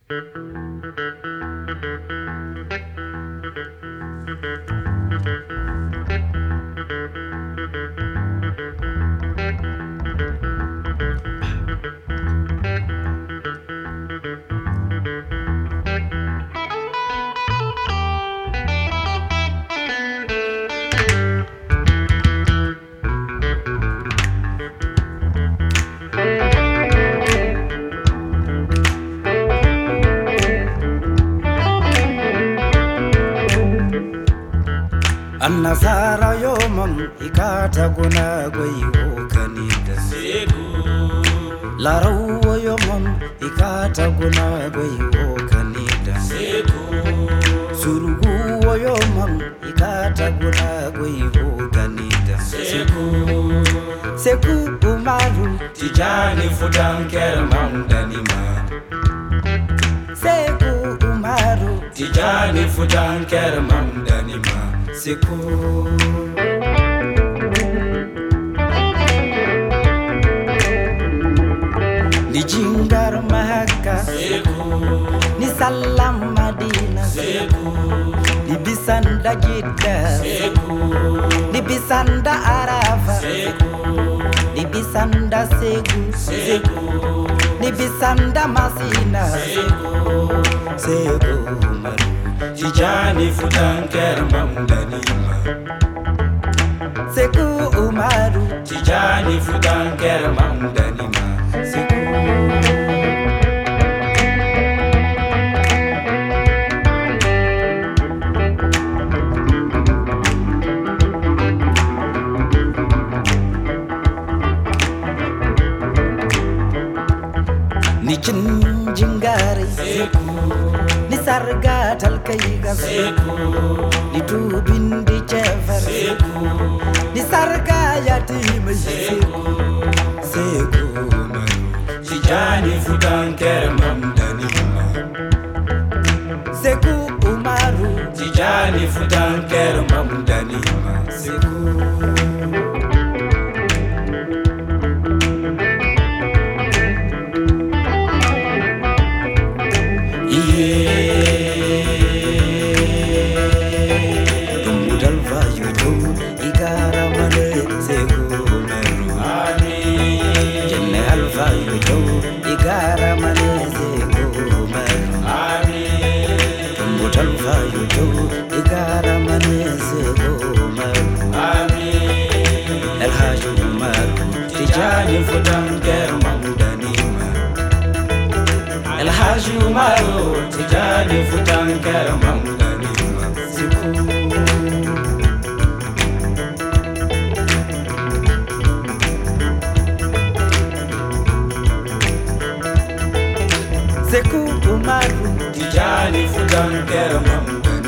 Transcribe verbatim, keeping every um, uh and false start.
Annasara yomam ikata guna goyo kanida Seku Larawo yomam ikata guna goyo kanida Seku Surugu yomam ikata guna goyo kanida Seku Seku Umaru Tijani fudan kerman danima Seku Umaru Tijani fudan kerman danima Seku Ni jingar Mahaka Seku Ni Salam Madina Seku Ni Bisanda Jeddah Seku Ni Bisanda Arafa Seku Ni Bisanda Segu Seku Ni Bisanda Masina Seku Segu Umaru Tijani fudan kerman danima Seku Umaru Tijani fudan kerman danima Seku Ni Jinjingari Seku Ni Sarga Talkaiga Seku Ni Tubin di Chever Seku Ni Sarga Yatima Seku Seku Umaru Tijani fudan kerman danima Seku Umaru Tijani fudan kerman danima Seku Dumudal vayu jo igara mane Seku Umaru Amin Jenne alfa yo jo igara mane Seku Umaru Amin Dumudal vayu jo igara mane Seku Umaru Amin El Haji Umaru Tijani fudan kerman danima El Haji Umaru Tijani fudan kerman danima Seku Seku Umaru Tijani fudan kerman danima